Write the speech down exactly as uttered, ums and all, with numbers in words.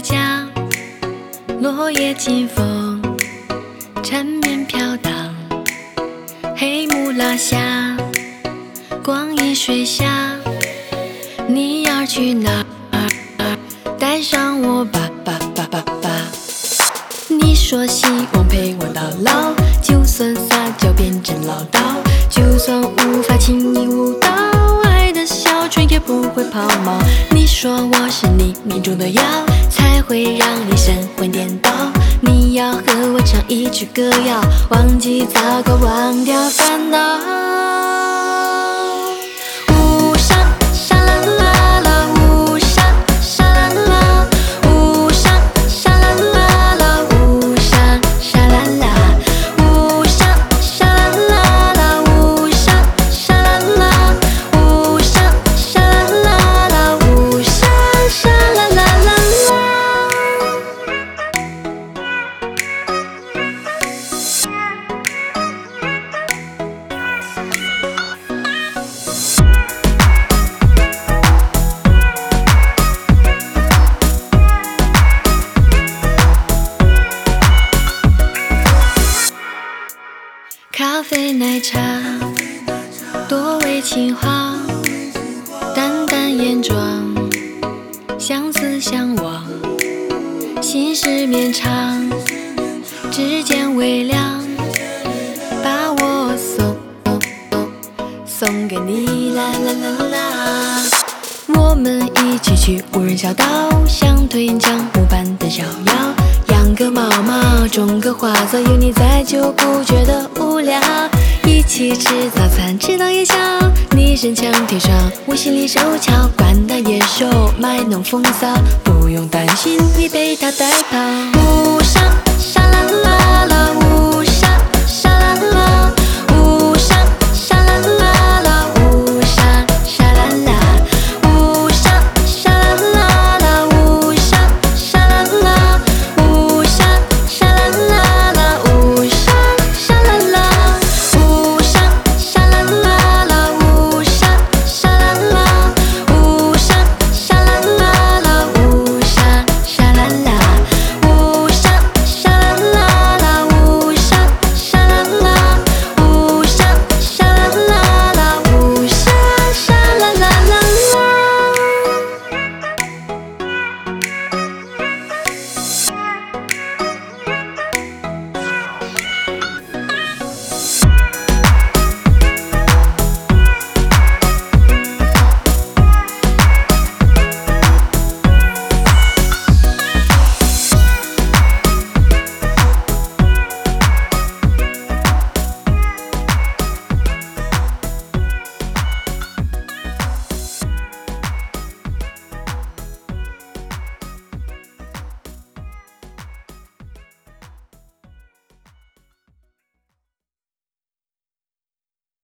家，落叶清风，缠绵飘荡。黑木拉下，光阴水下，你要去哪儿？带上我吧吧吧吧吧。你说希望陪我到老，就算撒娇变成唠叨，就算无法轻易舞蹈，爱的小船也不会抛锚。你说我是你命中的药，才会让你神魂颠倒。你要和我唱一曲歌谣，忘记糟糕，忘掉烦恼。雾上沙啦啦啦，雾上沙啦啦，雾上沙啦啦啦，雾上沙啦啦，雾上沙啦啦啦，雾上沙啦啦，雾上沙啦啦啦，雾上沙啦啦啦啦。咖啡奶茶，多味情话，淡淡眼妆，相思相望，心事绵长，指尖微凉，把我送送给你，啦啦啦啦。我们一起去无人小岛，像推演江湖般的逍遥，养个猫猫，种个花草，有你在就不觉得无聊。一起吃早餐，吃到夜宵，你身强体壮，我心里手巧，关大野兽，卖弄风骚，不用担心你被他带跑。